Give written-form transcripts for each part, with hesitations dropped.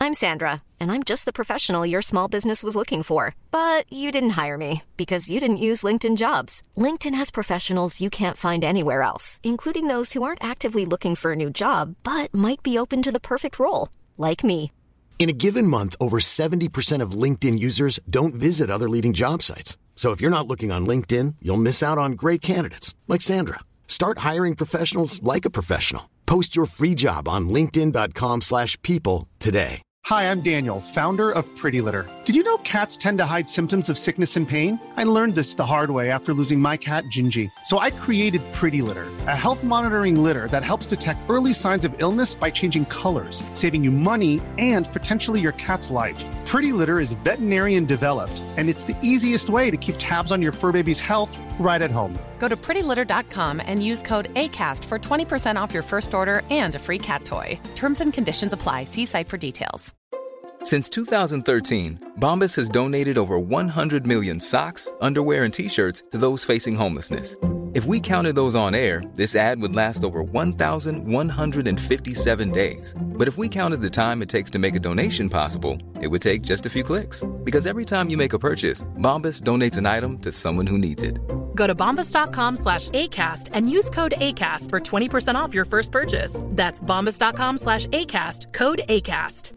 I'm Sandra, and I'm just the professional your small business was looking for. But you didn't hire me because you didn't use LinkedIn Jobs. LinkedIn has professionals you can't find anywhere else, including those who aren't actively looking for a new job, but might be open to the perfect role, like me. In a given month, over 70% of LinkedIn users don't visit other leading job sites. So if you're not looking on LinkedIn, you'll miss out on great candidates like Sandra. Start hiring professionals like a professional. Post your free job on linkedin.com/people today. Hi, I'm Daniel, founder of Pretty Litter. Did you know cats tend to hide symptoms of sickness and pain? I learned this the hard way after losing my cat, Gingy. So I created Pretty Litter, a health monitoring litter that helps detect early signs of illness by changing colors, saving you money and potentially your cat's life. Pretty Litter is veterinarian developed, and it's the easiest way to keep tabs on your fur baby's health right at home. Go to prettylitter.com and use code ACAST for 20% off your first order and a free cat toy. Terms and conditions apply. See site for details. Since 2013, Bombas has donated over 100 million socks, underwear, and T-shirts to those facing homelessness. If we counted those on air, this ad would last over 1,157 days. But if we counted the time it takes to make a donation possible, it would take just a few clicks. Because every time you make a purchase, Bombas donates an item to someone who needs it. Go to bombas.com/ACAST and use code ACAST for 20% off your first purchase. That's bombas.com/ACAST, code ACAST.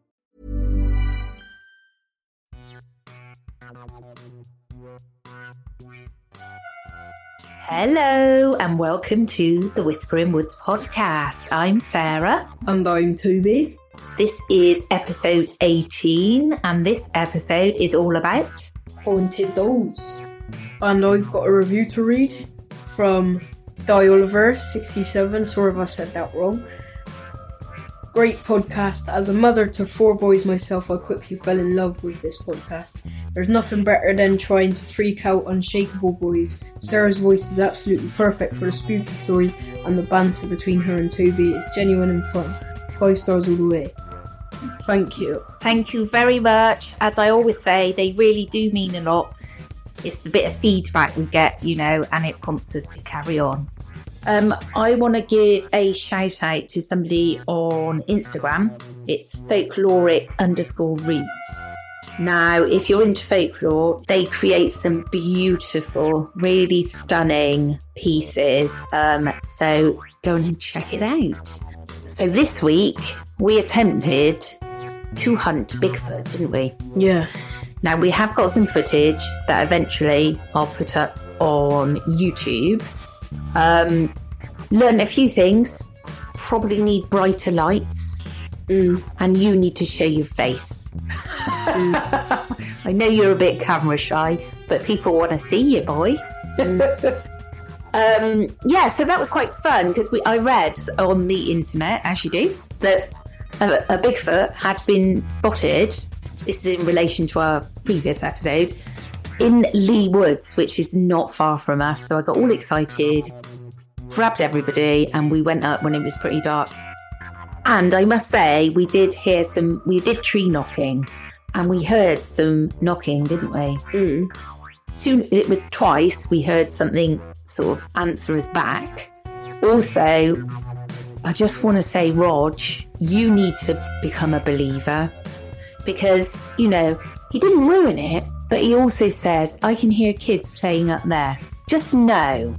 Hello and welcome to the Whispering Woods podcast. I'm Sarah. And I'm Toby. This is episode 18 and this episode is all about haunted dolls. And I've got a review to read from DieOliver67. Sorry if I said that wrong. Great podcast. As a mother to 4 boys myself, I quickly fell in love with this podcast. There's nothing better than trying to freak out unshakable boys. Sarah's voice is absolutely perfect for the spooky stories, and the banter between her and Toby is genuine and fun. 5 stars all the way. Thank you. Thank you very much. As I always say, they really do mean a lot. It's the bit of feedback we get, you know, and it prompts us to carry on. I want to give a shout out to somebody on Instagram. It's folkloric_reads. Now, if you're into folklore, they create some beautiful, really stunning pieces. So go and check it out. So this week, we attempted to hunt Bigfoot, didn't we? Yeah. Now, we have got some footage that eventually I'll put up on YouTube. Learn a few things. Probably need brighter lights. And you need to show your face. I know you're a bit camera shy, but people want to see you, boy. Yeah, so that was quite fun because I read on the internet, as you do, that a Bigfoot had been spotted. This is in relation to our previous episode, in Lee Woods, which is not far from us. So I got all excited, grabbed everybody, and we went up when it was pretty dark. And I must say, we did tree knocking, and we heard some knocking, didn't we? It was twice we heard something sort of answer us back. Also, I just want to say, Rog, you need to become a believer because, you know, he didn't ruin it, but he also said, I can hear kids playing up there. Just know,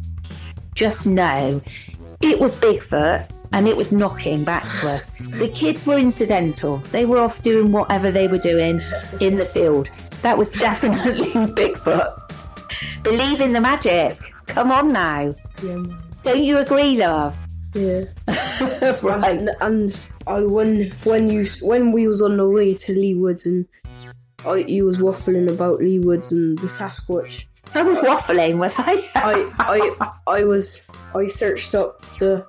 it was Bigfoot and it was knocking back to us. The kids were incidental. They were off doing whatever they were doing in the field. That was definitely Bigfoot. Believe in the magic. Come on now. Yeah. Don't you agree, love? Yeah. Right. And when we was on the way to Lee Woods and you was waffling about Lee Woods and the Sasquatch. I was waffling, was I? I searched up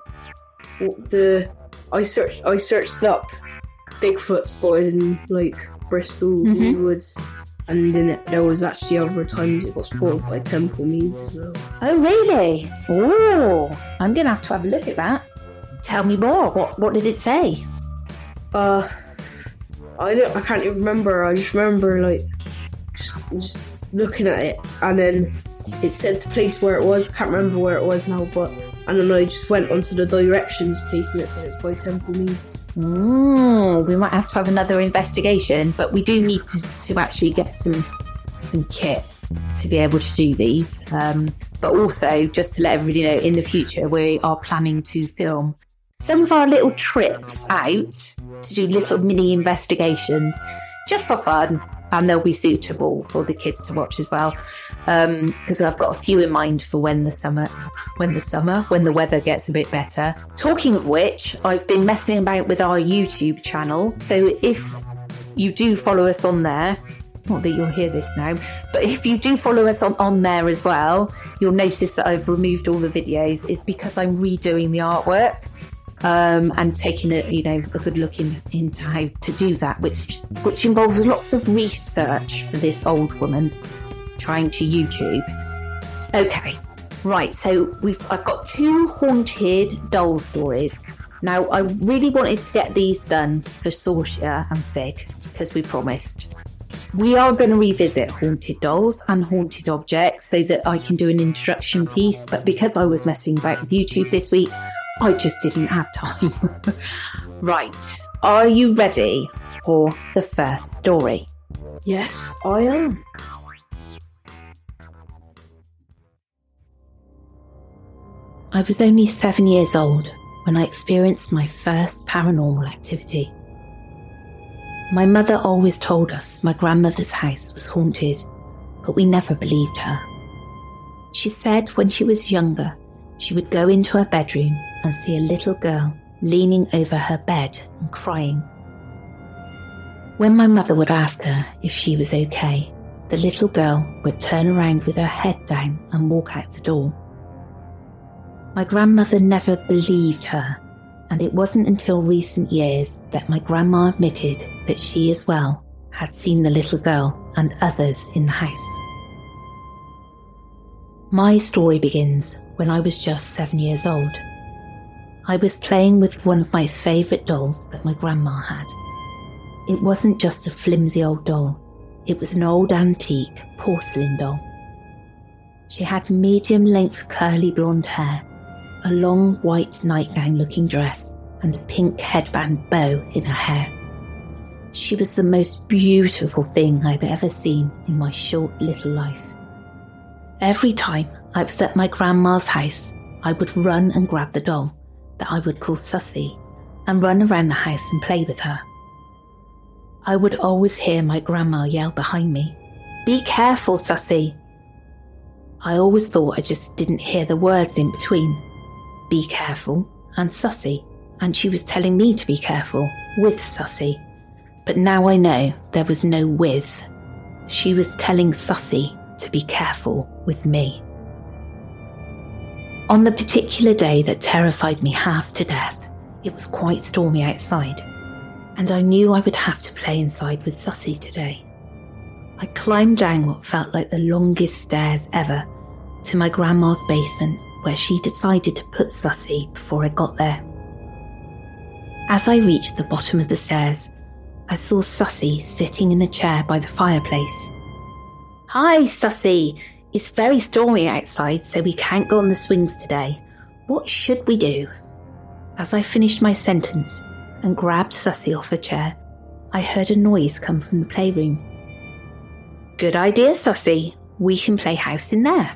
I searched up Bigfoot spotted in like Bristol, Lee Woods. And then there was actually other times it got spotted by Temple Meads as well. Oh, really? Oh, I'm going to have a look at that. Tell me more. What did it say? I can't even remember. I just remember like just looking at it, and then it said the place where it was. Can't remember where it was now, but and then I just went onto the directions place, and it said it's by Temple Meads. We might have to have another investigation, but we do need to actually get some kit to be able to do these. But also, just to let everybody know, in the future, we are planning to film some of our little trips out to do little mini investigations just for fun, and they'll be suitable for the kids to watch as well. Because I've got a few in mind for when the weather gets a bit better. Talking of which, I've been messing about with our YouTube channel. So if you do follow us on there, not that you'll hear this now, but if you do follow us on there as well, you'll notice that I've removed all the videos. It's because I'm redoing the artwork and taking a good look into how to do that, which involves lots of research for this old woman trying to YouTube. Okay, right, so I've got 2 haunted doll stories. Now, I really wanted to get these done for Sorcia and Fig, because we promised. We are going to revisit haunted dolls and haunted objects so that I can do an introduction piece, but because I was messing about with YouTube this week, I just didn't have time. Right, are you ready for the first story? Yes, I am. I was only 7 years old when I experienced my first paranormal activity. My mother always told us my grandmother's house was haunted, but we never believed her. She said when she was younger, she would go into her bedroom and see a little girl leaning over her bed and crying. When my mother would ask her if she was okay, the little girl would turn around with her head down and walk out the door. My grandmother never believed her, and it wasn't until recent years that my grandma admitted that she as well had seen the little girl and others in the house. My story begins when I was just 7 years old. I was playing with one of my favourite dolls that my grandma had. It wasn't just a flimsy old doll, it was an old antique porcelain doll. She had medium-length curly blonde hair, a long white nightgown-looking dress, and a pink headband bow in her hair. She was the most beautiful thing I'd ever seen in my short little life. Every time I was at my grandma's house, I would run and grab the doll, that I would call Sussy, and run around the house and play with her. I would always hear my grandma yell behind me, "Be careful, Sussy!" I always thought I just didn't hear the words in between, "Be careful" and "Sussy," and she was telling me to be careful with Sussy. But now I know there was no with. She was telling Sussy to be careful with me. On the particular day that terrified me half to death, it was quite stormy outside, and I knew I would have to play inside with Sussy today. I climbed down what felt like the longest stairs ever to my grandma's basement, where she decided to put Sussy before I got there. As I reached the bottom of the stairs, I saw Sussy sitting in a chair by the fireplace. "Hi, Sussy. It's very stormy outside, so we can't go on the swings today. What should we do?" As I finished my sentence and grabbed Sussy off a chair, I heard a noise come from the playroom. "Good idea, Sussy. We can play house in there."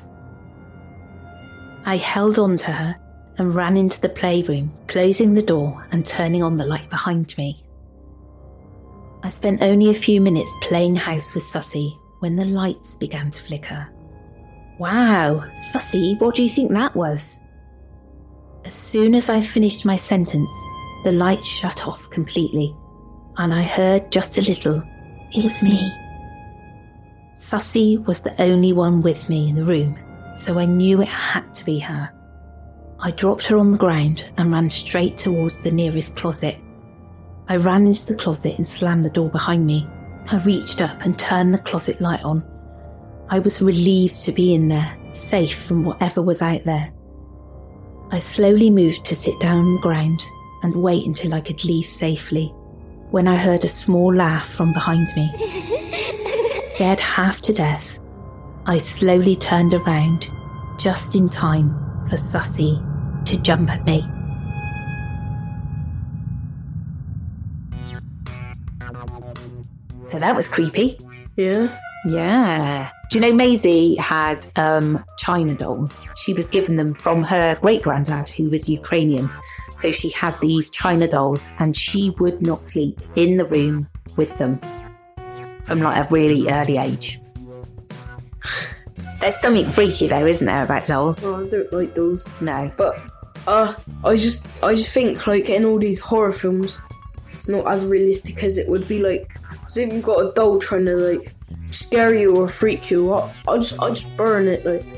I held on to her and ran into the playroom, closing the door and turning on the light behind me. I spent only a few minutes playing house with Sussy when the lights began to flicker. "Wow, Sussy, what do you think that was?" As soon as I finished my sentence, the lights shut off completely, and I heard just a little, "It was me." Sussy was the only one with me in the room, so I knew it had to be her. I dropped her on the ground and ran straight towards the nearest closet. I ran into the closet and slammed the door behind me. I reached up and turned the closet light on. I was relieved to be in there, safe from whatever was out there. I slowly moved to sit down on the ground and wait until I could leave safely, when I heard a small laugh from behind me. Scared half to death, I slowly turned around, just in time for Sussy to jump at me. So that was creepy. Yeah. Yeah. Do you know Maisie had China dolls? She was given them from her great-granddad, who was Ukrainian. So she had these China dolls, and she would not sleep in the room with them from like a really early age. There's something freaky though, isn't there, about dolls? Oh, I don't like those. No. But I just think like in all these horror films, it's not as realistic as it would be like. So if you've got a doll trying to like scare you or freak you, I'll just burn it like.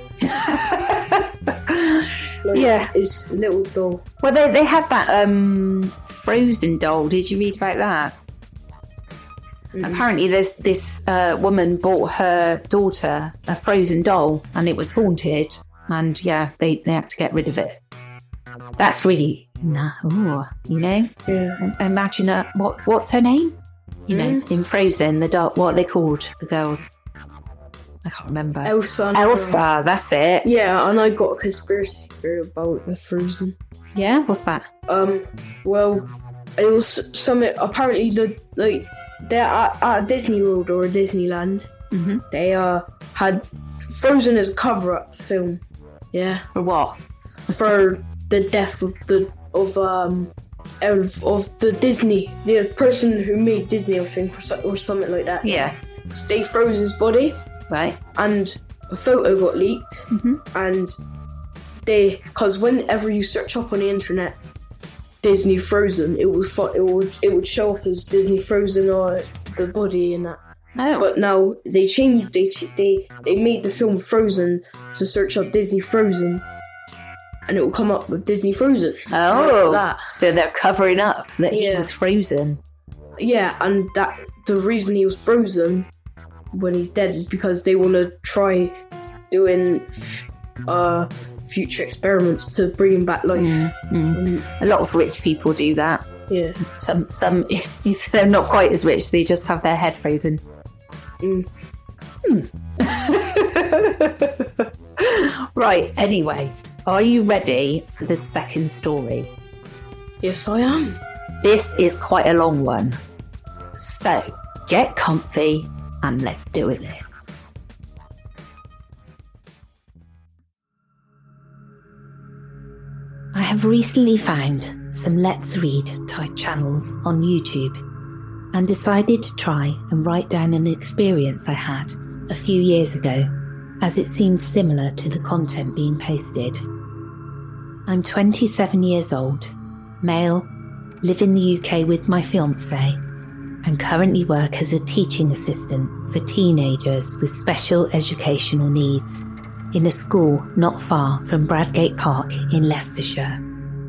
Yeah, it's a little doll. Well, they had that Frozen doll. Did you read about that? Mm-hmm. Apparently, this woman bought her daughter a Frozen doll, and it was haunted. And yeah, they had to get rid of it. That's really you know. Yeah. Imagine what's her name? You know, in Frozen, the doll. What are they called? The girls. I can't remember. Elsa, that's it. Yeah, and I got a conspiracy theory about the Frozen. Yeah, what's that? Well, it was something. Apparently, they're at Disney World or Disneyland. Mm-hmm. They had Frozen as a cover-up film. Yeah. For what? For the death of the Disney, the person who made Disney, I think, or something like that. Yeah. So they froze his body. Right. And a photo got leaked. Mm-hmm. And because whenever you search up on the internet, Disney Frozen, it would show up as Disney Frozen or the body and that. Oh. But now they changed. They made the film Frozen to search up Disney Frozen, and it will come up with Disney Frozen. Oh, like so they're covering up that he was frozen. Yeah, and that the reason he was frozen when he's dead is because they want to try doing future experiments to bring him back life. A lot of rich people do that. Yeah. Some they're not quite as rich. They just have their head frozen. Right. Anyway, are you ready for the second story? Yes, I am. This is quite a long one, so get comfy and let's do this. I have recently found some Let's Read type channels on YouTube and decided to try and write down an experience I had a few years ago, as it seemed similar to the content being posted. I'm 27 years old, male, live in the UK with my fiancé, and currently work as a teaching assistant for teenagers with special educational needs in a school not far from Bradgate Park in Leicestershire.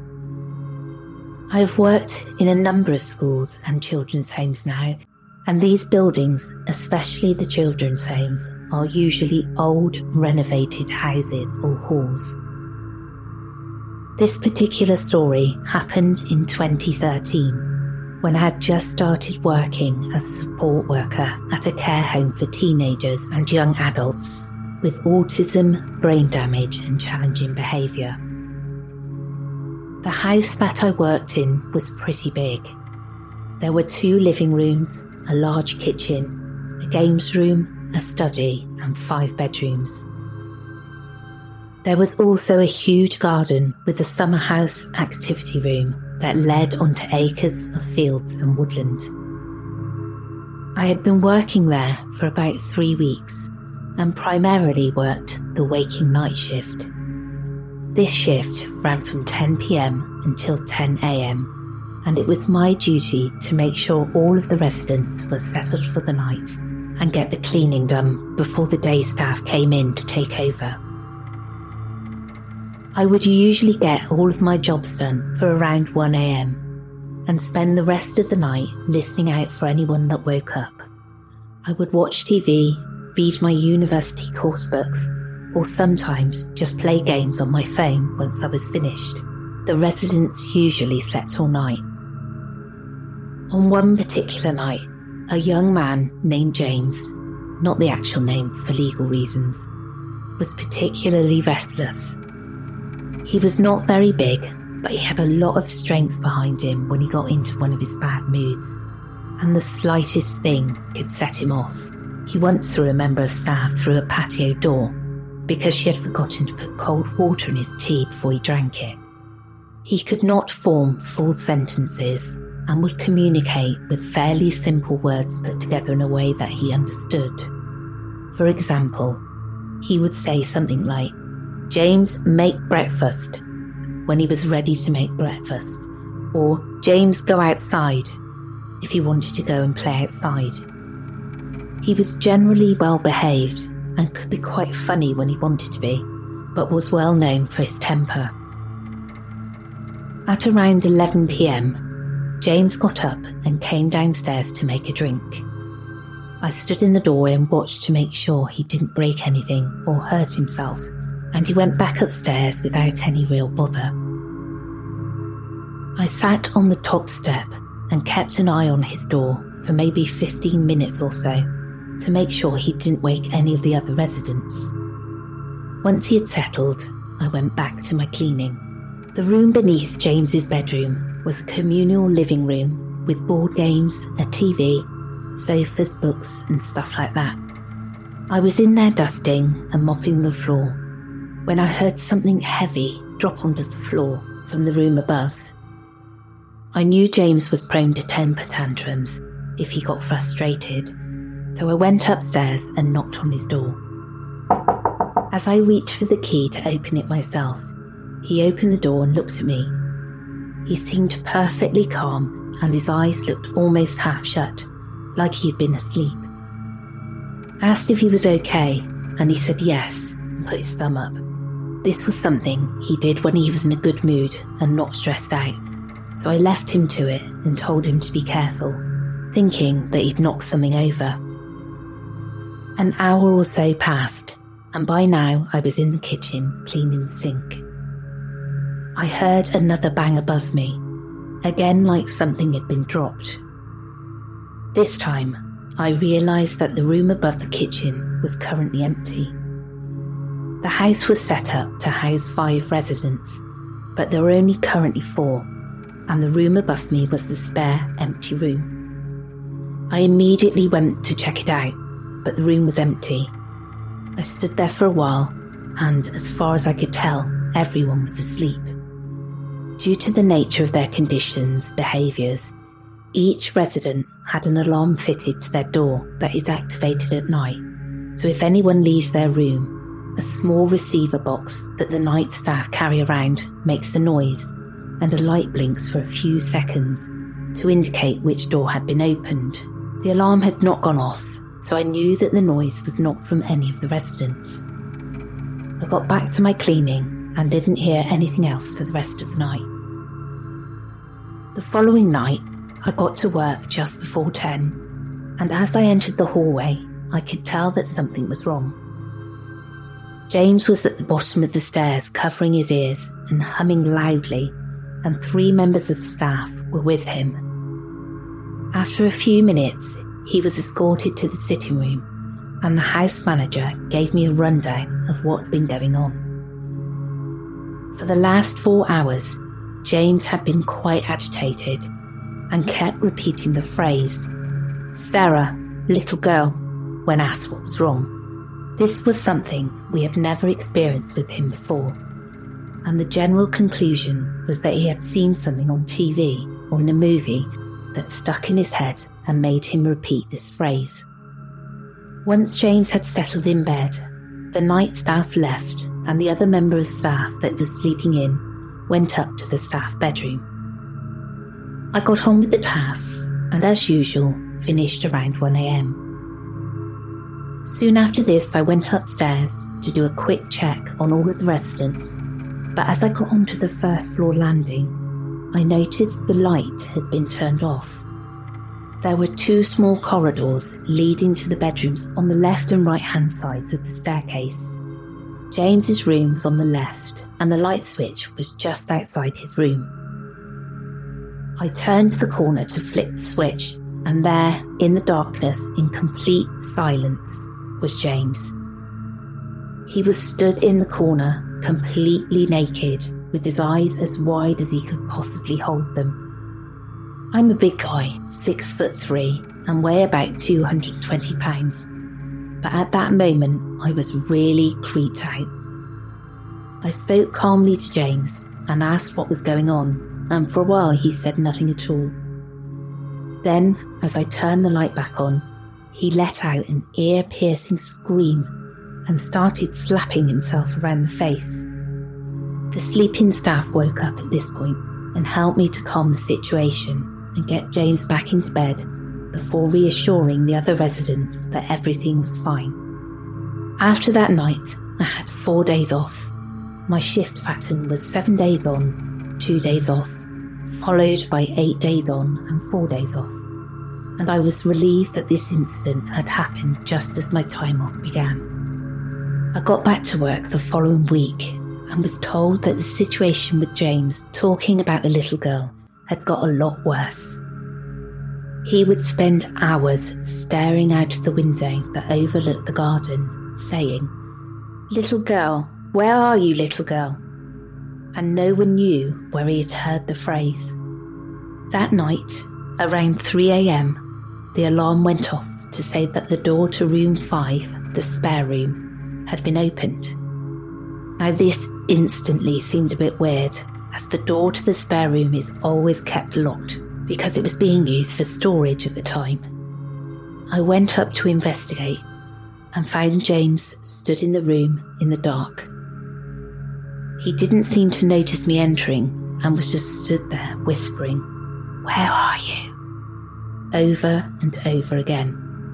I have worked in a number of schools and children's homes now, and these buildings, especially the children's homes, are usually old, renovated houses or halls. This particular story happened in 2013, when I had just started working as a support worker at a care home for teenagers and young adults with autism, brain damage and challenging behaviour. The house that I worked in was pretty big. There were 2 living rooms, a large kitchen, a games room, a study and 5 bedrooms. There was also a huge garden with a summer house activity room that led onto acres of fields and woodland. I had been working there for about 3 weeks and primarily worked the waking night shift. This shift ran from 10 p.m. until 10 a.m, and it was my duty to make sure all of the residents were settled for the night and get the cleaning done before the day staff came in to take over. I would usually get all of my jobs done for around 1 a.m. and spend the rest of the night listening out for anyone that woke up. I would watch TV, read my university course books, or sometimes just play games on my phone once I was finished. The residents usually slept all night. On one particular night, a young man named James, not the actual name for legal reasons, was particularly restless. He was not very big, but he had a lot of strength behind him when he got into one of his bad moods, and the slightest thing could set him off. He once threw a member of staff through a patio door because she had forgotten to put cold water in his tea before he drank it. He could not form full sentences and would communicate with fairly simple words put together in a way that he understood. For example, he would say something like, "James, make breakfast," when he was ready to make breakfast, or "James, go outside," if he wanted to go and play outside. He was generally well behaved and could be quite funny when he wanted to be, but was well known for his temper. At around 11 p.m, James got up and came downstairs to make a drink. I stood in the doorway and watched to make sure he didn't break anything or hurt himself, and he went back upstairs without any real bother. I sat on the top step and kept an eye on his door for maybe 15 minutes or so to make sure he didn't wake any of the other residents. Once he had settled, I went back to my cleaning. The room beneath James's bedroom was a communal living room with board games, a TV, sofas, books and stuff like that. I was in there dusting and mopping the floor when I heard something heavy drop onto the floor from the room above. I knew James was prone to temper tantrums if he got frustrated, so I went upstairs and knocked on his door. As I reached for the key to open it myself, he opened the door and looked at me. He seemed perfectly calm and his eyes looked almost half shut, like he had been asleep. I asked if he was okay, and he said yes and put his thumb up. This was something he did when he was in a good mood and not stressed out, so I left him to it and told him to be careful, thinking that he'd knocked something over. An hour or so passed, and by now I was in the kitchen cleaning the sink. I heard another bang above me, again like something had been dropped. This time, I realised that the room above the kitchen was currently empty. The house was set up to house 5 residents, but there were only currently 4, and the room above me was the spare, empty room. I immediately went to check it out, but the room was empty. I stood there for a while, and as far as I could tell, everyone was asleep. Due to the nature of their conditions, behaviours, each resident had an alarm fitted to their door that is activated at night, so if anyone leaves their room, a small receiver box that the night staff carry around makes a noise, and a light blinks for a few seconds to indicate which door had been opened. The alarm had not gone off, so I knew that the noise was not from any of the residents. I got back to my cleaning and didn't hear anything else for the rest of the night. The following night, I got to work just before 10, and as I entered the hallway, I could tell that something was wrong. James was at the bottom of the stairs covering his ears and humming loudly, and 3 members of staff were with him. After a few minutes, he was escorted to the sitting room, and the house manager gave me a rundown of what had been going on. For the last 4 hours, James had been quite agitated and kept repeating the phrase, "Sarah, little girl," when asked what was wrong. This was something we had never experienced with him before, and the general conclusion was that he had seen something on TV or in a movie that stuck in his head and made him repeat this phrase. Once James had settled in bed, the night staff left and the other member of staff that was sleeping in went up to the staff bedroom. I got on with the tasks and, as usual, finished around 1 a.m. Soon after this, I went upstairs to do a quick check on all of the residents, but as I got onto the first floor landing, I noticed the light had been turned off. There were 2 small corridors leading to the bedrooms on the left and right hand sides of the staircase. James's room was on the left, and the light switch was just outside his room. I turned the corner to flick the switch, and there, in the darkness, in complete silence, was James. He was stood in the corner, completely naked, with his eyes as wide as he could possibly hold them. I'm a big guy, 6'3", and weigh about 220 pounds. But at that moment, I was really creeped out. I spoke calmly to James and asked what was going on, and for a while he said nothing at all. Then, as I turned the light back on, he let out an ear-piercing scream and started slapping himself around the face. The sleeping staff woke up at this point and helped me to calm the situation and get James back into bed before reassuring the other residents that everything was fine. After that night, I had 4 days off. My shift pattern was 7 days on, 2 days off, followed by 8 days on and 4 days off. And I was relieved that this incident had happened just as my time off began. I got back to work the following week and was told that the situation with James talking about the little girl had got a lot worse. He would spend hours staring out of the window that overlooked the garden, saying, "Little girl, where are you, little girl?" And no one knew where he had heard the phrase. That night, around 3 a.m, the alarm went off to say that the door to room 5, the spare room, had been opened. Now this instantly seemed a bit weird, as the door to the spare room is always kept locked because it was being used for storage at the time. I went up to investigate and found James stood in the room in the dark. He didn't seem to notice me entering and was just stood there whispering, "Where are you?" over and over again.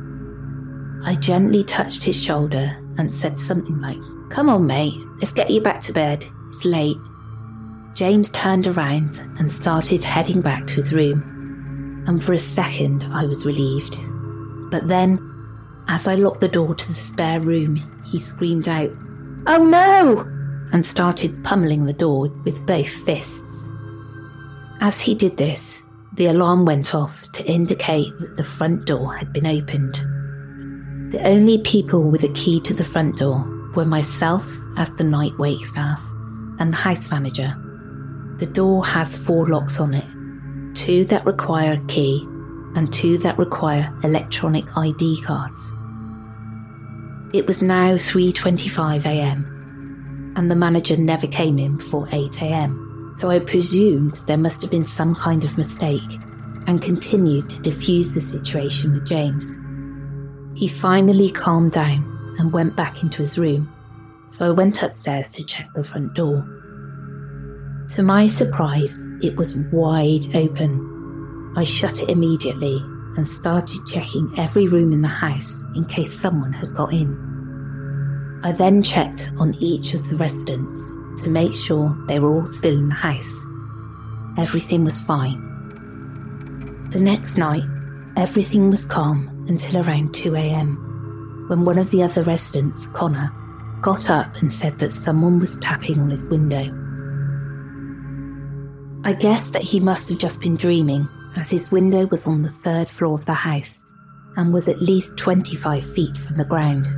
I gently touched his shoulder and said something like, "Come on, mate, let's get you back to bed. It's late." James turned around and started heading back to his room, and for a second I was relieved. But then, as I locked the door to the spare room, he screamed out, "Oh no!" and started pummeling the door with both fists. As he did this, the alarm went off to indicate that the front door had been opened. The only people with a key to the front door were myself as the night wait staff and the house manager. The door has 4 locks on it, 2 that require a key and 2 that require electronic ID cards. It was now 3:25 a.m, and the manager never came in before 8 a.m, so I presumed there must have been some kind of mistake and continued to defuse the situation with James. He finally calmed down and went back into his room, so I went upstairs to check the front door. To my surprise, it was wide open. I shut it immediately and started checking every room in the house in case someone had got in. I then checked on each of the residents to make sure they were all still in the house. Everything was fine. The next night, everything was calm until around 2 a.m, when one of the other residents, Connor, got up and said that someone was tapping on his window. I guessed that he must have just been dreaming, as his window was on the 3rd floor of the house and was at least 25 feet from the ground.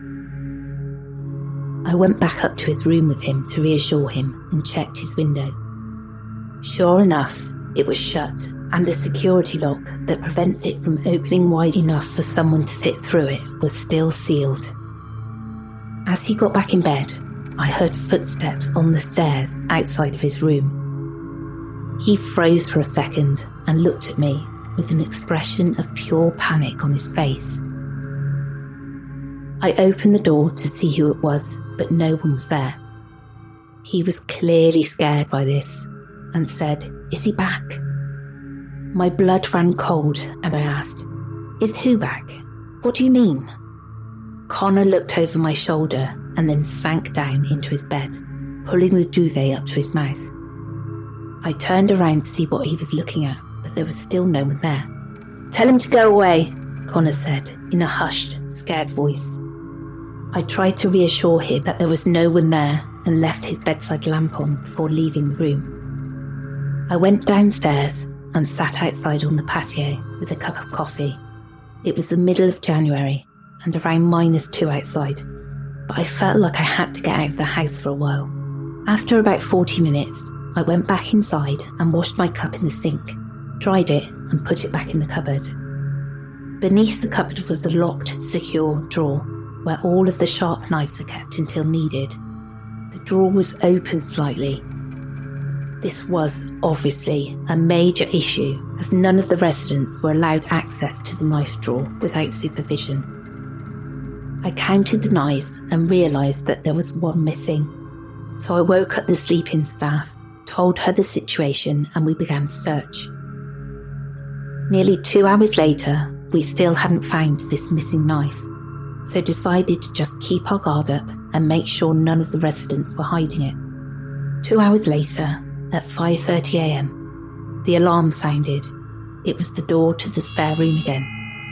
I went back up to his room with him to reassure him and checked his window. Sure enough, it was shut, and the security lock that prevents it from opening wide enough for someone to fit through it was still sealed. As he got back in bed, I heard footsteps on the stairs outside of his room. He froze for a second and looked at me with an expression of pure panic on his face. I opened the door to see who it was, but no one was there. He was clearly scared by this and said, "Is he back?" My blood ran cold and I asked, "Is who back? What do you mean?" Connor looked over my shoulder and then sank down into his bed, pulling the duvet up to his mouth. I turned around to see what he was looking at, but there was still no one there. "Tell him to go away," Connor said in a hushed, scared voice. I tried to reassure him that there was no one there and left his bedside lamp on before leaving the room. I went downstairs and sat outside on the patio with a cup of coffee. It was the middle of January and around -2 outside, but I felt like I had to get out of the house for a while. After about 40 minutes, I went back inside and washed my cup in the sink, dried it and put it back in the cupboard. Beneath the cupboard was a locked, secure drawer where all of the sharp knives are kept until needed. The drawer was open slightly. This was obviously a major issue as none of the residents were allowed access to the knife drawer without supervision. I counted the knives and realised that there was one missing. So I woke up the sleep-in staff, told her the situation, and we began to search. Nearly 2 hours later, we still hadn't found this missing knife, so decided to just keep our guard up and make sure none of the residents were hiding it. 2 hours later, at 5:30 a.m, the alarm sounded. It was the door to the spare room again.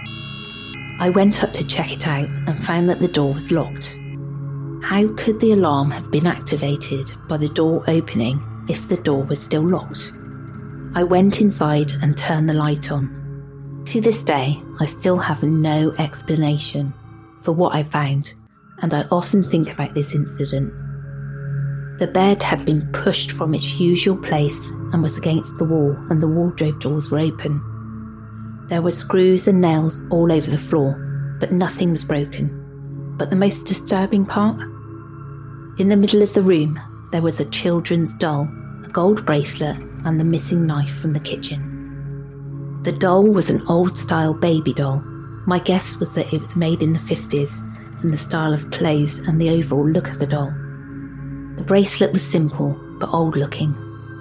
I went up to check it out and found that the door was locked. How could the alarm have been activated by the door opening if the door was still locked? I went inside and turned the light on. To this day, I still have no explanation for what I found, and I often think about this incident. The bed had been pushed from its usual place and was against the wall, and the wardrobe doors were open. There were screws and nails all over the floor, but nothing was broken. But the most disturbing part? In the middle of the room, there was a children's doll, a gold bracelet, and the missing knife from the kitchen. The doll was an old-style baby doll. My guess was that it was made in the 50s, and the style of clothes and the overall look of the doll. The bracelet was simple, but old-looking.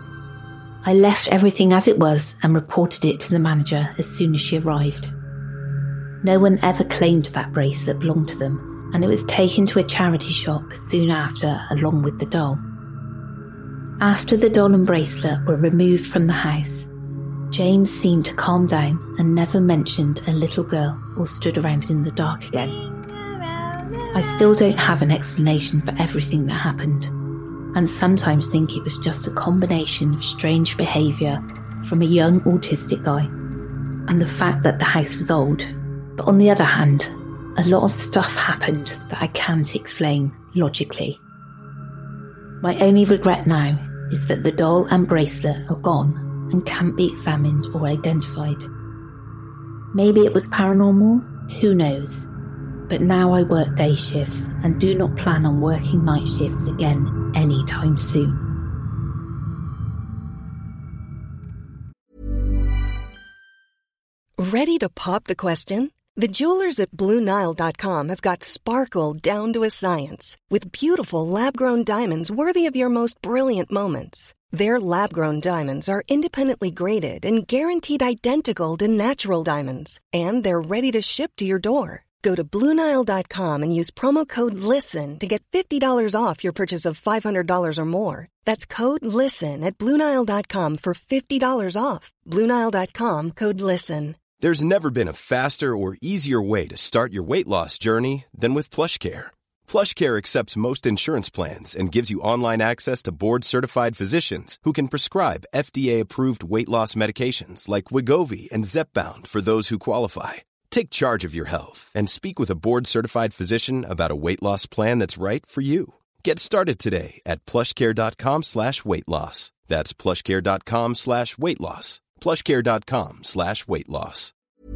I left everything as it was and reported it to the manager as soon as she arrived. No one ever claimed that bracelet belonged to them, and it was taken to a charity shop soon after, along with the doll. After the doll and bracelet were removed from the house, James seemed to calm down and never mentioned a little girl or stood around in the dark again. I still don't have an explanation for everything that happened, and sometimes think it was just a combination of strange behaviour from a young autistic guy and the fact that the house was old. But on the other hand, a lot of stuff happened that I can't explain logically. My only regret now is that the doll and bracelet are gone and can't be examined or identified. Maybe it was paranormal, who knows? But now I work day shifts and do not plan on working night shifts again anytime soon. Ready to pop the question? The jewelers at BlueNile.com have got sparkle down to a science with beautiful lab-grown diamonds worthy of your most brilliant moments. Their lab-grown diamonds are independently graded and guaranteed identical to natural diamonds, and they're ready to ship to your door. Go to BlueNile.com and use promo code LISTEN to get $50 off your purchase of $500 or more. That's code LISTEN at BlueNile.com for $50 off. BlueNile.com, code LISTEN. There's never been a faster or easier way to start your weight loss journey than with PlushCare. PlushCare accepts most insurance plans and gives you online access to board-certified physicians who can prescribe FDA-approved weight loss medications like Wegovy and Zepbound for those who qualify. Take charge of your health and speak with a board-certified physician about a weight loss plan that's right for you. Get started today at plushcare.com/weight-loss. That's plushcare.com/weight-loss. plushcare.com/weight-loss.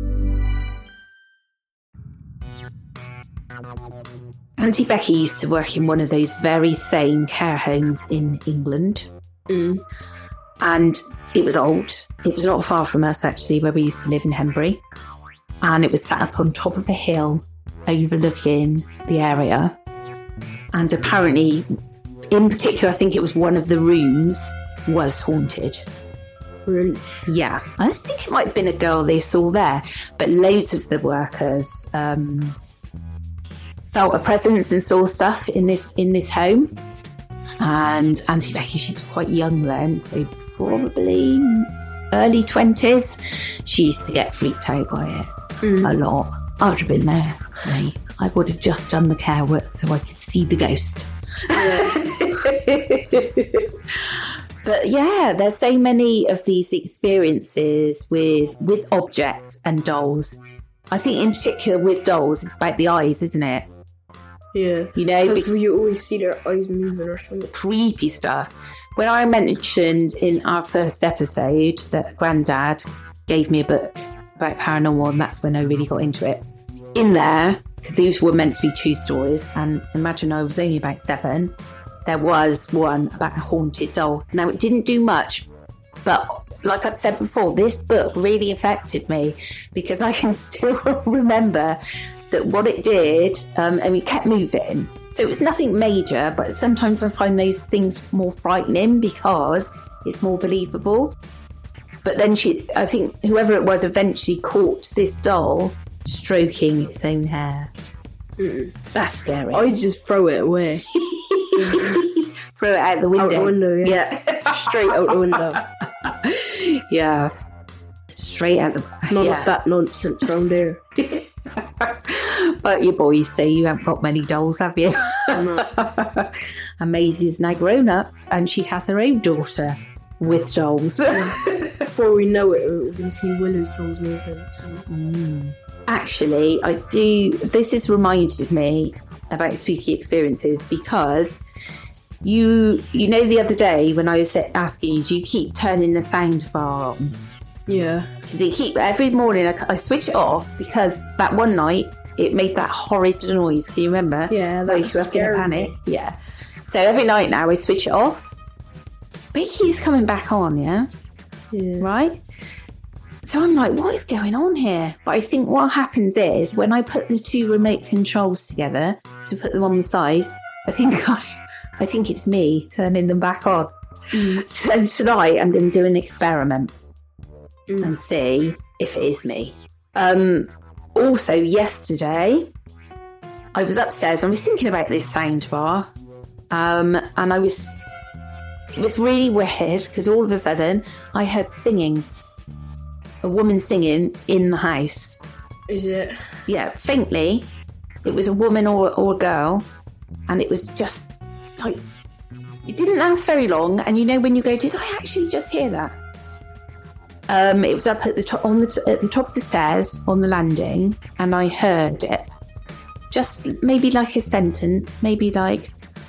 Auntie Becky used to work in one of those very sane care homes in England. And it was old. It was not far from us, actually, where we used to live in Henbury. And it was sat up on top of a hill overlooking the area. And apparently, in particular, I think it was one of the rooms was haunted. Really? Yeah. I think it might have been a girl they saw there. But loads of the workers felt a presence and saw stuff in this home. And Auntie Becky, she was quite young then, so probably early 20s. She used to get freaked out by it a lot. I would have been there, mate. I would have just done the care work so I could see the ghost. But yeah, there's so many of these experiences with objects and dolls. I think in particular with dolls, it's about the eyes, isn't it? Yeah. You know, because you always see their eyes moving or something. Creepy stuff. When I mentioned in our first episode that Grandad gave me a book about paranormal, and that's when I really got into it. In there, because these were meant to be true stories, and imagine I was only about 7, there was one about a haunted doll. Now, it didn't do much, but like I've said before, this book really affected me because I can still remember that what it did, and it kept moving. So it was nothing major, but sometimes I find those things more frightening because it's more believable. But then I think whoever it was eventually caught this doll stroking its own hair. That's scary. I just throw it away. Throw it out the window. Out the window, yeah. Straight out the window. Yeah. Straight out the... None of that nonsense around there. But your boys say you haven't got many dolls, have you? And Maisie's now grown up and she has her own daughter with dolls. Before we know it, we're going to see Willow's dolls moving. So. Actually, this has reminded me about spooky experiences because you know the other day when I was asking you, do you keep turning the sound bar on? Yeah. Because every morning I switch it off because that one night it made that horrid noise. Can you remember? Yeah, that was scary. Panic. Yeah. So every night now I switch it off, but it keeps coming back on. Yeah. Right. So I'm like, what is going on here? But I think what happens is when I put the 2 remote controls together to put them on the side, I think it's me turning them back on. So tonight I'm going to do an experiment and see if it is me. Also, yesterday I was upstairs and I was thinking about this sound bar, and it was really weird because all of a sudden I heard singing. A woman singing in the house. Is it? Yeah, faintly. It was a woman or a girl, and it was just like it didn't last very long. And you know when you go, did I actually just hear that? It was up at the top at the top of the stairs on the landing, and I heard it. Just maybe like a sentence, maybe like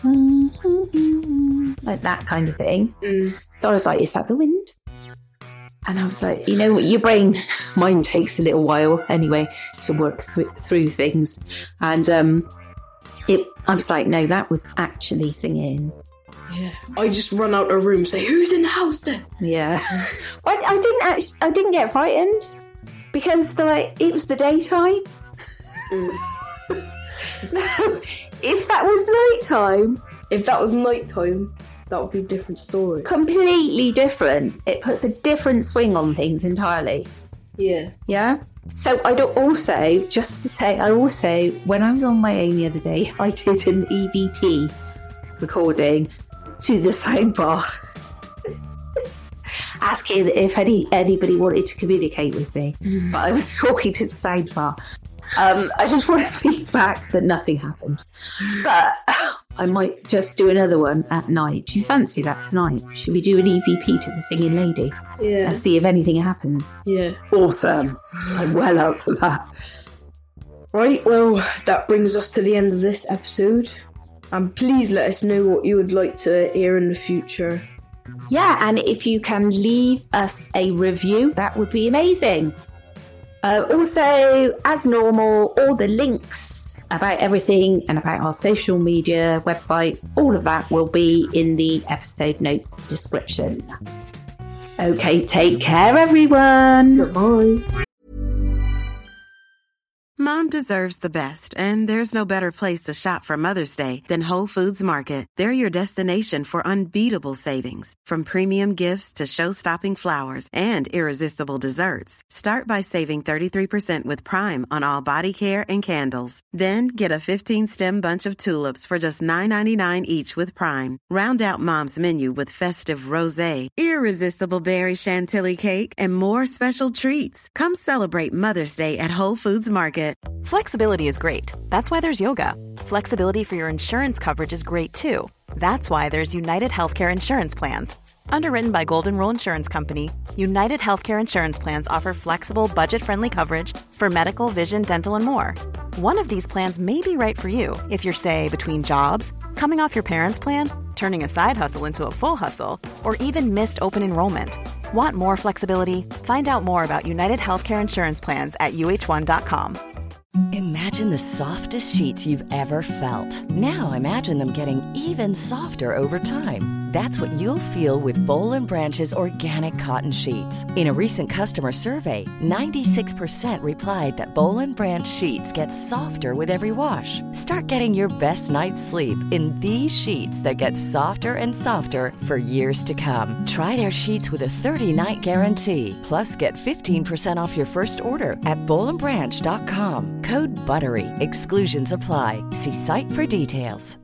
that kind of thing. So I was like, is that the wind? And I was like, you know what, your mine takes a little while anyway to work through things. And I was like, no, that was actually singing. Yeah. I just run out of the room and say, who's in the house then? Yeah. I didn't get frightened because it was the daytime. No, if that was nighttime, that would be a different story. Completely different. It puts a different swing on things entirely. Yeah. Yeah? So just to say, when I was on my own the other day, I did an EVP recording to the soundbar. Asking if anybody wanted to communicate with me. But I was talking to the soundbar. I just want to feedback that nothing happened. But I might just do another one at night. Do you fancy that tonight? Should we do an EVP to the singing lady? Yeah. And see if anything happens? Yeah. Awesome. I'm well up for that. Right, well, that brings us to the end of this episode. And please let us know what you would like to hear in the future. Yeah, and if you can leave us a review, that would be amazing. Also, as normal, all the links about everything and about our social media, website, all of that will be in the episode notes description. Okay, take care, everyone. Goodbye. Mom deserves the best, and there's no better place to shop for Mother's Day than Whole Foods Market. They're your destination for unbeatable savings, from premium gifts to show-stopping flowers and irresistible desserts. Start by saving 33% with Prime on all body care and candles. Then get a 15-stem bunch of tulips for just $9.99 each with Prime. Round out Mom's menu with festive rosé, irresistible berry chantilly cake, and more special treats. Come celebrate Mother's Day at Whole Foods Market. Flexibility is great. That's why there's yoga. Flexibility for your insurance coverage is great too. That's why there's United Healthcare Insurance Plans. Underwritten by Golden Rule Insurance Company, United Healthcare Insurance Plans offer flexible, budget-friendly coverage for medical, vision, dental, and more. One of these plans may be right for you if you're, say, between jobs, coming off your parents' plan, turning a side hustle into a full hustle, or even missed open enrollment. Want more flexibility? Find out more about United Healthcare Insurance Plans at uh1.com. Imagine the softest sheets you've ever felt. Now imagine them getting even softer over time. That's what you'll feel with Boll & Branch's organic cotton sheets. In a recent customer survey, 96% replied that Boll & Branch sheets get softer with every wash. Start getting your best night's sleep in these sheets that get softer and softer for years to come. Try their sheets with a 30-night guarantee. Plus, get 15% off your first order at bollandbranch.com. Code BUTTERY. Exclusions apply. See site for details.